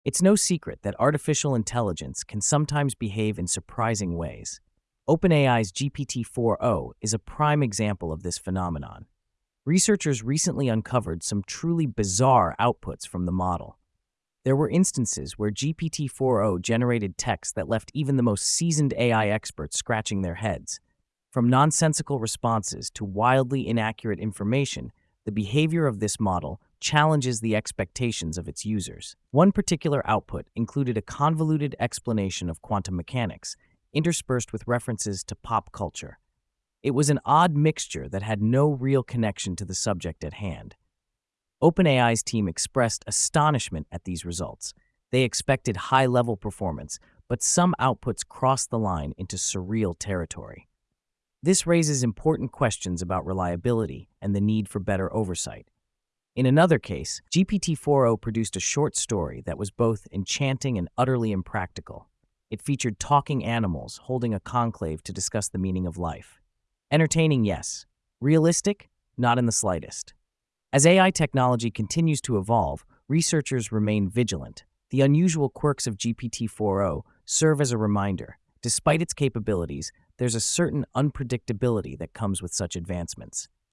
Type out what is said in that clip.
It's no secret that artificial intelligence can sometimes behave in surprising ways. OpenAI's GPT-4o is a prime example of this phenomenon. Researchers recently uncovered some truly bizarre outputs from the model. There were instances where GPT-4o generated text that left even the most seasoned AI experts scratching their heads. From nonsensical responses to wildly inaccurate information, the behavior of this model challenges the expectations of its users. One particular output included a convoluted explanation of quantum mechanics, interspersed with references to pop culture. It was an odd mixture that had no real connection to the subject at hand. OpenAI's team expressed astonishment at these results. They expected high-level performance, but some outputs crossed the line into surreal territory. This raises important questions about reliability and the need for better oversight. In another case, GPT-4o produced a short story that was both enchanting and utterly impractical. It featured talking animals holding a conclave to discuss the meaning of life. Entertaining, yes. Realistic? Not in the slightest. As AI technology continues to evolve, researchers remain vigilant. The unusual quirks of GPT-4o serve as a reminder. Despite its capabilities, there's a certain unpredictability that comes with such advancements.